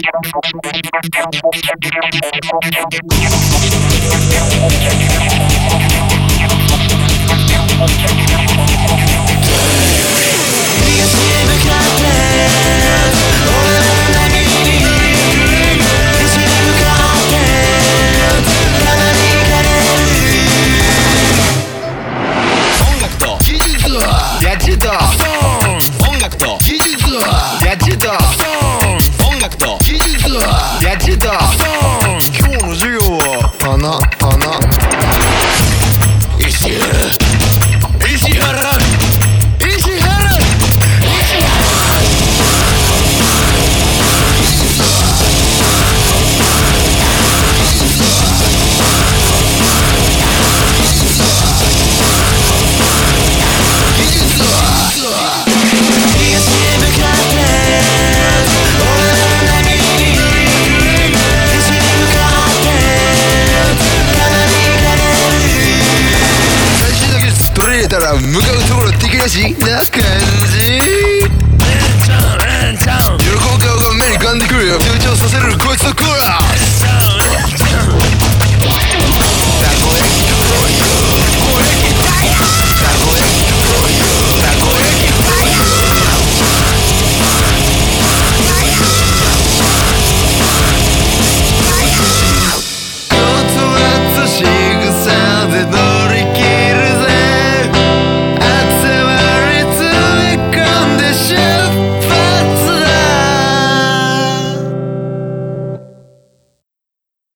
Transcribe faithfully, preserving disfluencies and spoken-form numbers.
たら向かうところ敵なしな感じ。喜ぶ顔が目に浮かんでくるよ。成長させるこいつのコーラ